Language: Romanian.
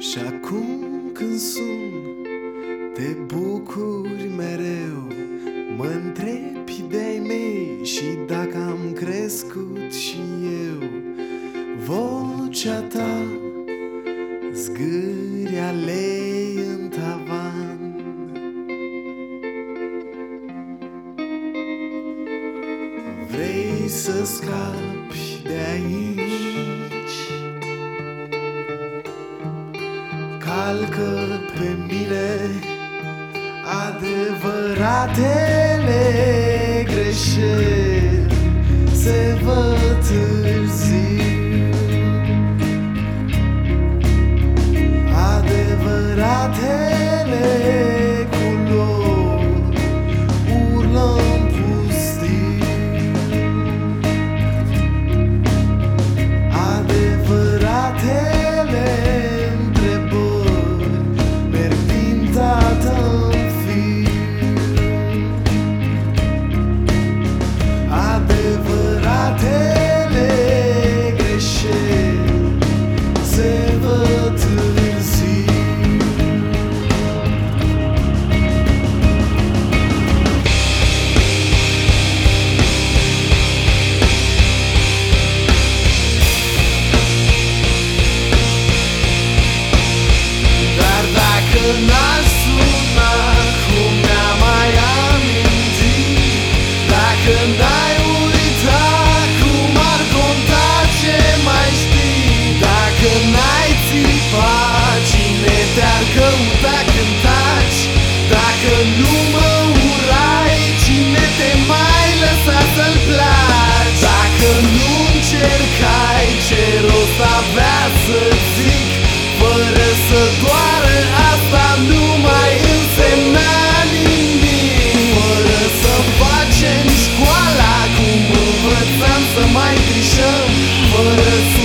Și acum când sun, te bucuri mereu. Mă întrebi de-ai mei și dacă am crescut și eu. Vocea ta zgâria lei în tavan. Vrei să scapi de aici? Calcă pe mine adevăratele greșeli, se văd târziu. Adevăratele culori urlă-n pustiu. Adevăratele întrebări merg din tată-n fiu. Adevăratele greșeli se văd târziu. Dar dacă n-aș suna cum mi-am mai amintit, dacă n-ai uita cum ar conta ce mai știi, dacă n-ai țipa cine te-ar căuta când taci, dacă nu mă urai cine te mai lăsa să-l placi, dacă nu încercai ce rost avea să zic, fără să doară asta nu mai însemna nimic, fără să facem școala cum învățam să mai trișăm, fără să